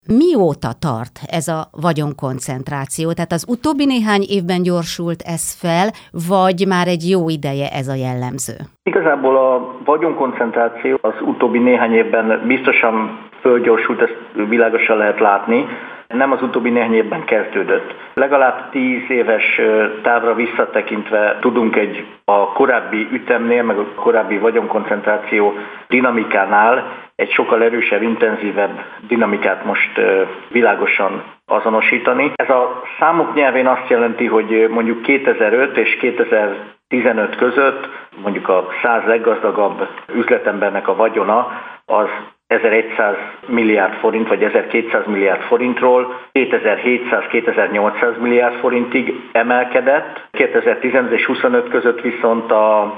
Mióta tart ez a vagyonkoncentráció? Tehát az utóbbi néhány évben gyorsult ez fel, vagy már egy jó ideje ez a jellemző? Igazából a vagyonkoncentráció az utóbbi néhány évben biztosan fölgyorsult, ezt világosan lehet látni. Nem az utóbbi néhány évben kezdődött. Legalább 10 éves távra visszatekintve tudunk a korábbi ütemnél, meg a korábbi vagyonkoncentráció dinamikánál egy sokkal erősebb, intenzívebb dinamikát most világosan azonosítani. Ez a számok nyelvén azt jelenti, hogy mondjuk 2005 és 2015 között mondjuk a 100 leggazdagabb üzletembernek a vagyona az 1100 milliárd forint vagy 1200 milliárd forintról 2700-2800 milliárd forintig emelkedett. 2015 és 25 között viszont a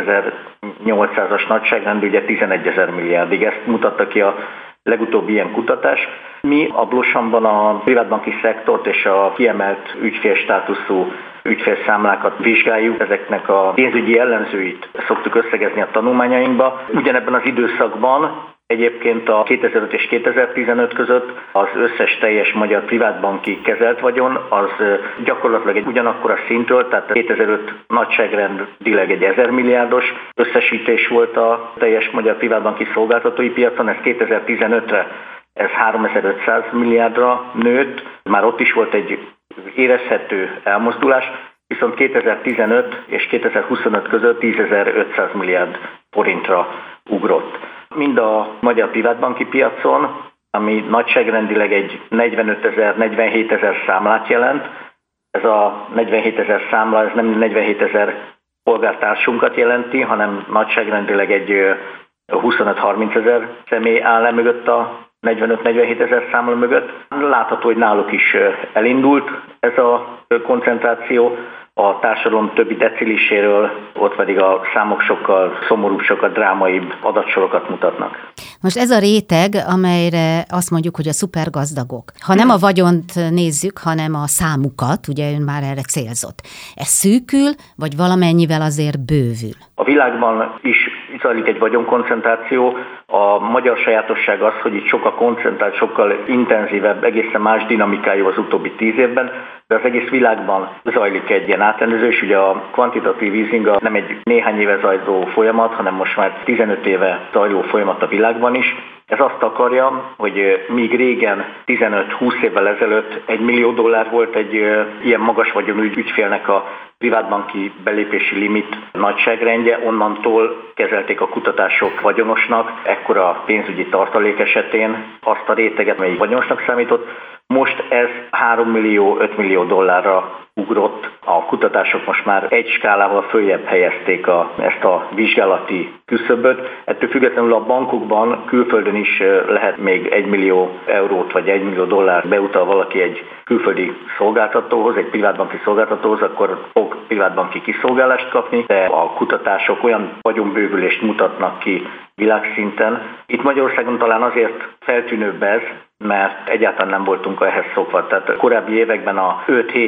2800-as nagyságrend ugye 11 000 milliárdig. Ezt mutatta ki a legutóbbi ilyen kutatás. Mi a Blossamban a privátbanki szektort és a kiemelt ügyfélstátuszú ügyfélszámlákat vizsgáljuk, ezeknek a pénzügyi jellemzőit szoktuk összegezni a tanulmányainkba. Ugyanebben az időszakban egyébként a 2005 és 2015 között az összes teljes magyar privátbanki kezelt vagyon az gyakorlatilag egy ugyanakkor a szintről, tehát 2005 nagyságrendileg egy 1000 milliárdos összesítés volt a teljes magyar privátbanki szolgáltatói piacon, ez 2015-re ez 3500 milliárdra nőtt, már ott is volt egy érezhető elmozdulás, viszont 2015 és 2025 között 10.500 milliárd forintra ugrott. Mind a magyar privátbanki piacon, ami nagyságrendileg egy 45 000, 47 000 számlát jelent. Ez a 47 000 számla, ez nem 47 000 polgártársunkat jelenti, hanem nagyságrendileg egy 25-30 000 személy áll le mögött a 45-47 000 számla mögött. Látható, hogy náluk is elindult ez a koncentráció. A társadalom többi deciliséről, ott pedig a számok sokkal szomorúbb, sokkal drámaibb adatsorokat mutatnak. Most ez a réteg, amelyre azt mondjuk, hogy a szupergazdagok. Ha nem a vagyont nézzük, hanem a számukat, ugye ön már erre célzott. Ez szűkül, vagy valamennyivel azért bővül? A világban is zajlik egy vagyonkoncentráció. A magyar sajátosság az, hogy itt sokkal koncentrált, sokkal intenzívebb, egészen más dinamikájú az utóbbi 10 évben, de az egész világban zajlik egy ilyen átrendezés. Ugye a quantitative easing nem egy néhány éve zajló folyamat, hanem most már 15 éve zajló folyamat a világban is. Ez azt akarja, hogy míg régen 15-20 évvel ezelőtt $1 millió volt egy ilyen magas vagyonú ügyfélnek a privátbanki belépési limit nagyságrendje, onnantól kezelték a kutatások vagyonosnak, ekkora pénzügyi tartalék esetén azt a réteget, melyik vagyonosnak számított. Most ez $3 millió, $5 millió ugrott. A kutatások most már egy skálával följebb helyezték ezt a vizsgálati küszöböt. Ettől függetlenül a bankokban külföldön is lehet még €1 millió vagy $1 millió beutal valaki egy külföldi szolgáltatóhoz, egy privátbanki szolgáltatóhoz, akkor fog privátbanki kiszolgálást kapni, de a kutatások olyan vagyonbővülést mutatnak ki világszinten. Itt Magyarországon talán azért feltűnőbb ez, mert egyáltalán nem voltunk ehhez szokva. Tehát a korábbi években a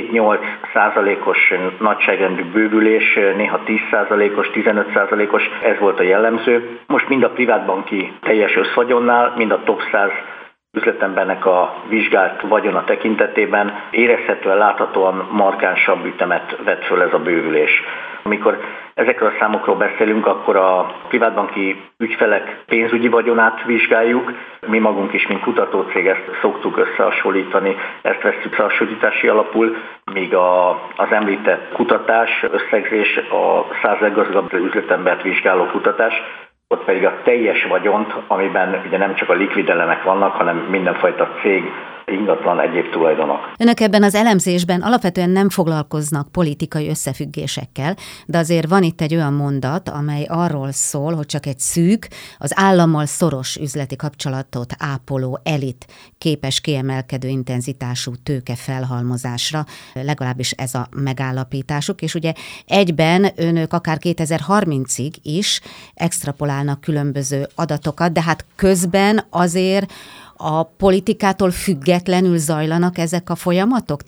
5-7-8%-os nagyságrendű bővülés, néha 10%-os, 15%-os, ez volt a jellemző. Most mind a privátbanki teljes összvagyonnál, mind a top 100 üzletembernek a vizsgált vagyona tekintetében érezhetően, láthatóan markánsabb ütemet vett föl ez a bővülés. Amikor ezekről a számokról beszélünk, akkor a privátbanki ügyfelek pénzügyi vagyonát vizsgáljuk. Mi magunk is, mint kutatócég ezt szoktuk összehasonlítani, ezt vesszük összehasonlítási alapul, míg az említett kutatás, összegzés, a 100 leggazdagabb üzletembert vizsgáló kutatás, ott pedig a teljes vagyont, amiben ugye nem csak a likvid elemek vannak, hanem mindenfajta cég, ingatlan, egyéb tulajdonok. Önök ebben az elemzésben alapvetően nem foglalkoznak politikai összefüggésekkel, de azért van itt egy olyan mondat, amely arról szól, hogy csak egy szűk, az állammal szoros üzleti kapcsolatot ápoló elit képes kiemelkedő intenzitású tőke felhalmozásra, legalábbis ez a megállapításuk, és ugye egyben önök akár 2030-ig is extrapolálnak különböző adatokat, de hát közben azért a politikától függetlenül zajlanak ezek a folyamatok? Tehát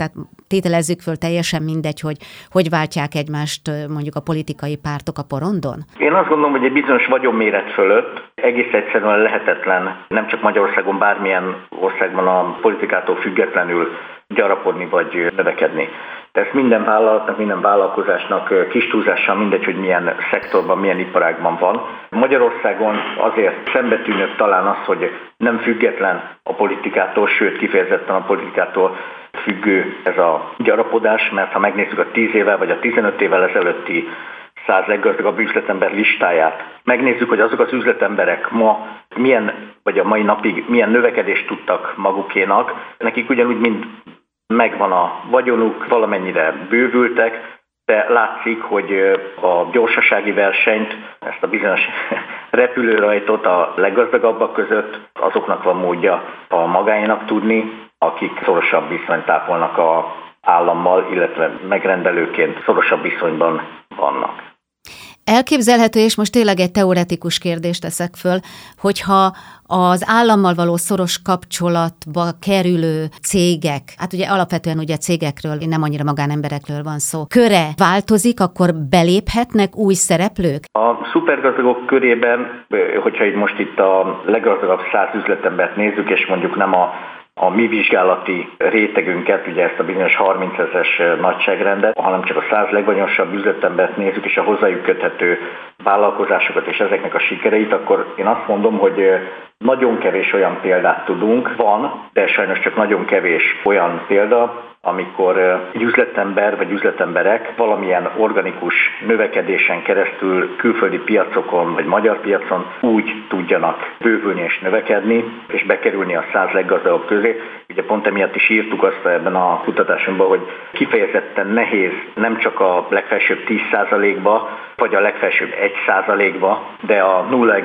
tételezzük föl, teljesen mindegy, hogy váltják egymást mondjuk a politikai pártok a porondon? Én azt gondolom, hogy egy bizonyos vagyonméret fölött egész egyszerűen lehetetlen, nem csak Magyarországon, bármilyen országban a politikától függetlenül gyarapodni vagy növekedni. De ezt minden vállalatnak, minden vállalkozásnak kis túlzással mindegy, hogy milyen szektorban, milyen iparágban van. Magyarországon azért szembetűnő talán az, hogy nem független a politikától, sőt kifejezetten a politikától függő ez a gyarapodás, mert ha megnézzük a 10 évvel vagy a 15 évvel ezelőtti 100 leggazdagabb üzletember listáját, megnézzük, hogy azok az üzletemberek ma milyen, vagy a mai napig milyen növekedést tudtak magukénak, nekik ugyanúgy mind megvan a vagyonuk, valamennyire bővültek, de látszik, hogy a gyorsasági versenyt, ezt a bizonyos repülőrajtot a leggazdagabbak között azoknak van módja a magáénak tudni, akik szorosabb viszonyt ápolnak az állammal, illetve megrendelőként szorosabb viszonyban vannak. Elképzelhető, és most tényleg egy teoretikus kérdést teszek föl, hogyha az állammal való szoros kapcsolatba kerülő cégek, hát ugye alapvetően ugye cégekről, nem annyira magánemberekről van szó, köre változik, akkor beléphetnek új szereplők? A szupergazdagok körében, hogyha most itt a leggazdagabb 100 üzletembert nézzük, és mondjuk nem a mi vizsgálati rétegünket, ugye ezt a bizonyos 30 000-es nagyságrendet, hanem csak a 100 legvagyonosabb üzletembert nézzük, és a hozzájuk köthető vállalkozásokat és ezeknek a sikereit, akkor én azt mondom, hogy nagyon kevés olyan példát tudunk, van, de sajnos csak nagyon kevés olyan példa, amikor egy üzletember vagy üzletemberek valamilyen organikus növekedésen keresztül külföldi piacokon vagy magyar piacon úgy tudjanak bővülni és növekedni, és bekerülni a 100 leggazdagabb közé. Ugye pont emiatt is írtuk azt ebben a kutatásunkban, hogy kifejezetten nehéz nem csak a legfelsőbb 10%-ba, vagy a legfelsőbb 1%-ba, de a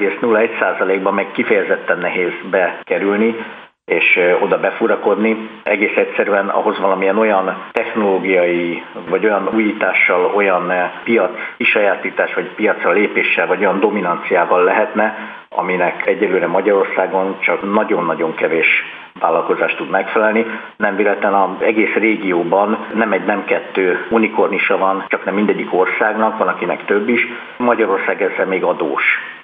0,01%-ba meg kifejezetten nehéz bekerülni, és oda befurakodni. Egész egyszerűen ahhoz valamilyen olyan technológiai, vagy olyan újítással, olyan piac kisajátítás, vagy piacra lépéssel, vagy olyan dominanciával lehetne, aminek egyelőre Magyarországon csak nagyon-nagyon kevés vállalkozás tud megfelelni. Nem véletlen az egész régióban nem egy, nem kettő unikornisa van, csak nem mindegyik országnak, van akinek több is. Magyarország ezzel még adós.